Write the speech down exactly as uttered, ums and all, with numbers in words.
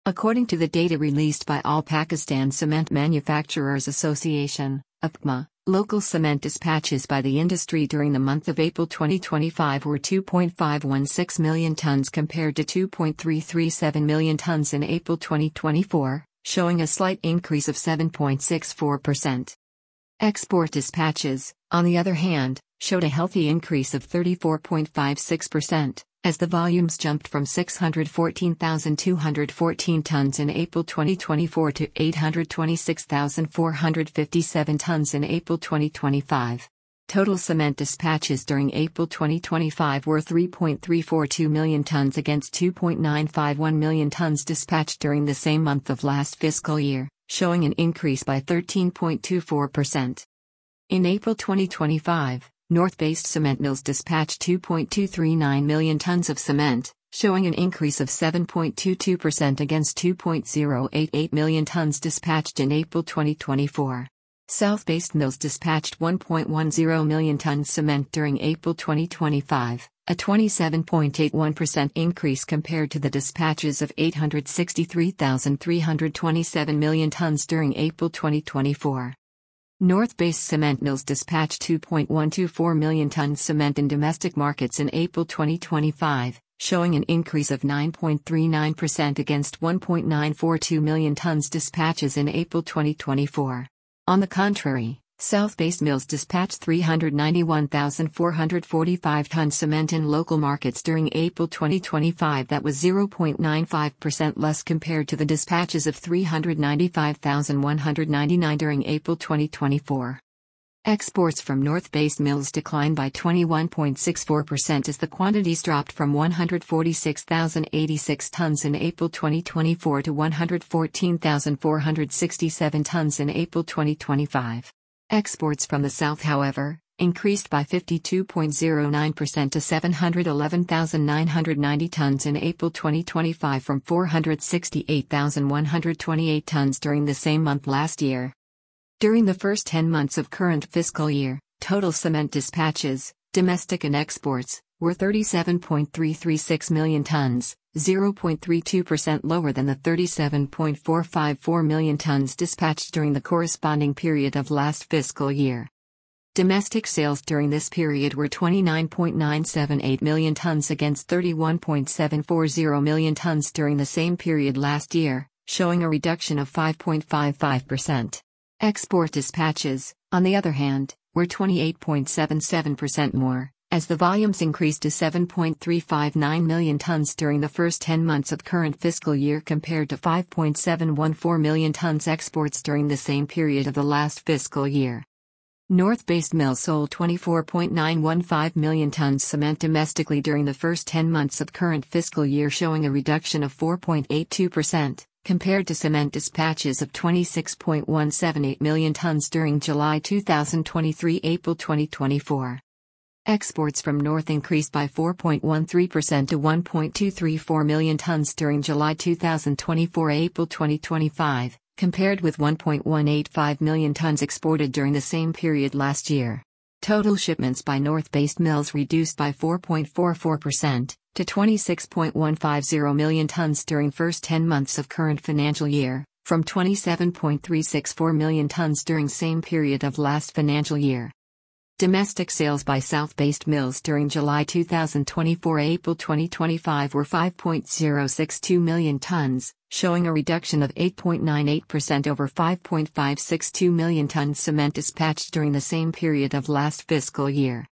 According to the data released by All Pakistan Cement Manufacturers Association, A P M A, local cement dispatches by the industry during the month of April twenty twenty-five were two point five one six million tons compared to two point three three seven million tons in April twenty twenty-four, showing a slight increase of seven point six four percent. Export dispatches, on the other hand, showed a healthy increase of thirty-four point five six percent, as the volumes jumped from six hundred fourteen thousand two hundred fourteen tons in April twenty twenty-four to eight hundred twenty-six thousand four hundred fifty-seven tons in April twenty twenty-five. Total cement dispatches during April twenty twenty-five were three point three four two million tons against two point nine five one million tons dispatched during the same month of last fiscal year, showing an increase by thirteen point two four percent. In April twenty twenty-five, North-based cement mills dispatched two point two three nine million tons of cement, showing an increase of seven point two two percent against two point zero eight eight million tons dispatched in April twenty twenty-four. South-based mills dispatched one point one zero million tons cement during April twenty twenty-five, a twenty-seven point eight one percent increase compared to the dispatches of eight hundred sixty-three thousand three hundred twenty-seven million tons during April twenty twenty-four. North-based cement mills dispatched two point one two four million tons cement in domestic markets in April twenty twenty-five, showing an increase of nine point three nine percent against one point nine four two million tons dispatches in April twenty twenty-four. On the contrary, South-based mills dispatched three hundred ninety-one thousand four hundred forty-five tons cement in local markets during April twenty twenty-five, that was zero point nine five percent less compared to the dispatches of three hundred ninety-five thousand one hundred ninety-nine during April twenty twenty-four. Exports from North-based mills declined by twenty-one point six four percent as the quantities dropped from one hundred forty-six thousand eighty-six tons in April twenty twenty-four to one hundred fourteen thousand four hundred sixty-seven tons in April twenty twenty-five. Exports from the South, however, increased by fifty-two point zero nine percent to seven hundred eleven thousand nine hundred ninety tons in April twenty twenty-five from four hundred sixty-eight thousand one hundred twenty-eight tons during the same month last year. During the first ten months of current fiscal year, total cement dispatches, domestic and exports, were thirty-seven point three three six million tons, zero point three two percent lower than the thirty-seven point four five four million tons dispatched during the corresponding period of last fiscal year. Domestic sales during this period were twenty-nine point nine seven eight million tons against thirty-one point seven four zero million tons during the same period last year, showing a reduction of five point five five percent. Export dispatches, on the other hand, were twenty-eight point seven seven percent more, as the volumes increased to seven point three five nine million tons during the first ten months of current fiscal year compared to five point seven one four million tons exports during the same period of the last fiscal year. North-based mills sold twenty-four point nine one five million tons cement domestically during the first ten months of current fiscal year, showing a reduction of four point eight two percent. Compared to cement dispatches of twenty-six point one seven eight million tons during July two thousand twenty-three–April twenty twenty-four. Exports from North increased by four point one three percent to one point two three four million tons during July two thousand twenty-four–April twenty twenty-five, compared with one point one eight five million tons exported during the same period last year. Total shipments by North-based mills reduced by four point four four percent. To twenty-six point one five zero million tons during first ten months of current financial year, from twenty-seven point three six four million tons during same period of last financial year. Domestic sales by South-based mills during July two thousand twenty-four–April twenty twenty-five were five point zero six two million tons, showing a reduction of eight point nine eight percent over five point five six two million tons cement dispatched during the same period of last fiscal year.